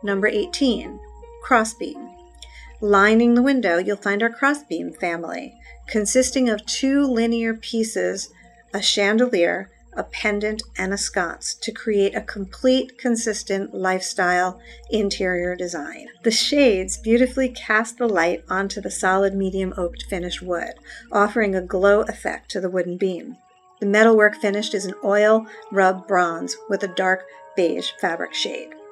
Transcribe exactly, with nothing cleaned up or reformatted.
Number eighteen, crossbeam. Lining the window, you'll find our crossbeam family, consisting of two linear pieces, a chandelier, a pendant, and a sconce to create a complete, consistent lifestyle interior design. The shades beautifully cast the light onto the solid medium oaked finished wood, offering a glow effect to the wooden beam. The metalwork finished is an oil rub bronze with a dark beige fabric shade.